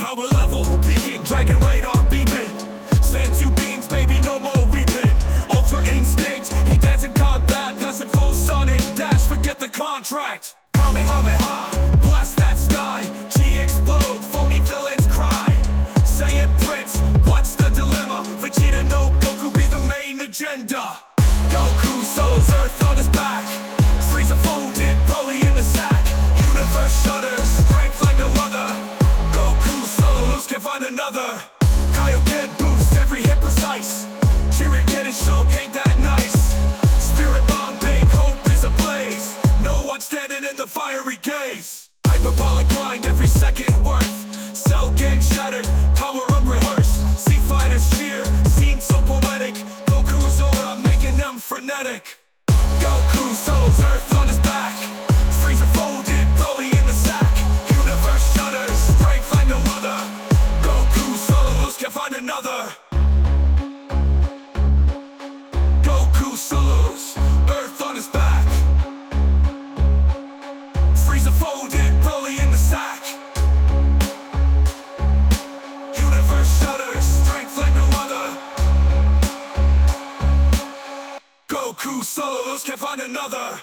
Power level, peaking, dragon radar beaming. Sends you beams, baby, no more weeping. Ultra instinct, he dance in combat. Doesn't full sonic dash, forget the contract. Kamehameha, blast that sky. G explode, phony villains cry. Say it, Prince, what's the dilemma? Vegeta, no Goku, be the main agenda. Goku souls Earth on his back. Frieza folded, Broly in the sack. Universe shudders, strength like no other. Goku souls can find another. Kaioken boost, every hit precise. Jiren getting shook, ain't that nice? Spirit bomb, big hope is ablaze. No one standing in the fiery gaze. Hyperbolic grind, every second worth. Cell gang shattered, power unrehearsed. See fighters cheer, scene so poetic. Goku's aura making them frenetic. Goku souls Earth on his back. Frieza folded, Broly in the sack. Universe shudders, strength like no other. Goku souls can find another. Goku souls Earth on his back. Frieza folded, Broly in the sack. Universe shudders, strength like no other. Goku souls can find another.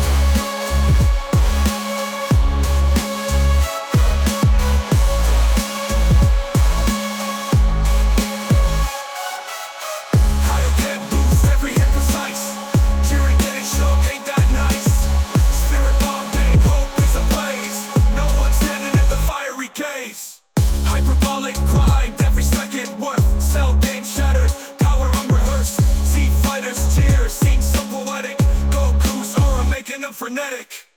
Kaioken boost, every hit precise. Jiren getting shook, ain't that nice? Spirit bomb, big hope is ablaze. No one standing in the fiery gaze. Hyperbolic grind, every second worth. Cell game shattered, power unrehearsed. See fighters cheer, scene so poetic. Goku's aura making them frenetic.